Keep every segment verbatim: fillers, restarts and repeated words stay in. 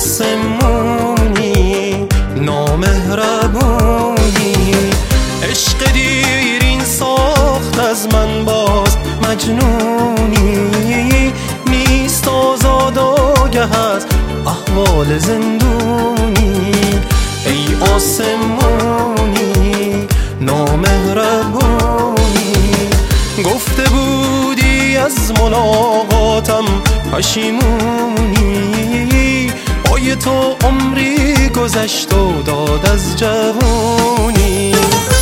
آسمونی نامهربونی، عشق دیرین ساخت از من باز مجنونی، نیست آزاد آگه از احوال زندونی. ای آسمونی نامهربونی، گفته بودی از ملاقاتم پشیمونی، پای تو عمری گذشت و داد از جوونی.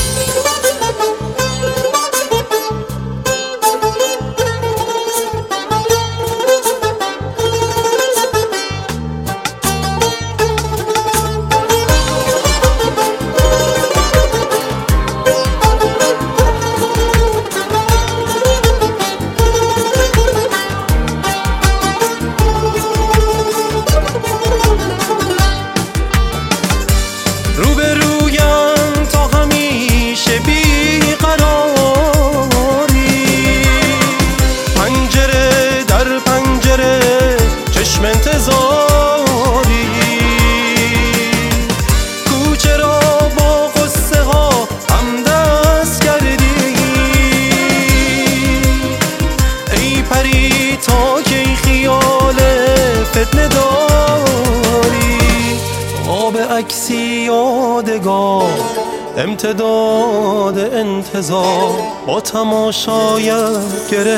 روبرویم تا همیشه بیقراری، پنجره در پنجره چشم انتظاری، کوچه را با قصه ها همدست کردی. ای پری تا کی خیال فتنه داری، آب عکسی یادگار امتداد انتظار، با تماشایت گره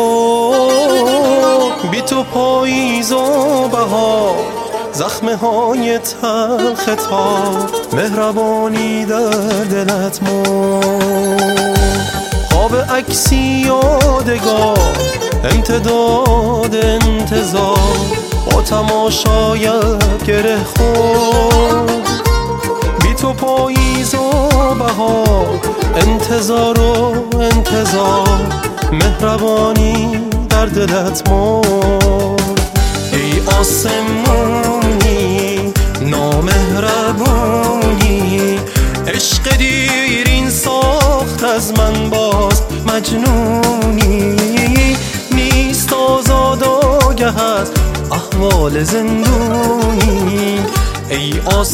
خورد بی تو پاییز و بهار، زخمه های تلخ تا مهربانی در دلت مرد. آب عکسی یادگار امتداد انتظار، با تماشایت گره خورد بی تو پاییز و بهار، انتظار و انتظار مهربانی در دلت مرد. ای آسمونی نامهربونی، عشق دیرین ساخت از من باز مجنونی، نیست آزاد آگه از احوال زندونی. ای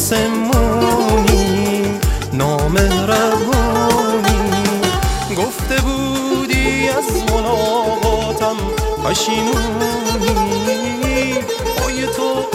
آسمونی نامهربونی، گفته بودی از ملاقاتم پشیمونی، پای تو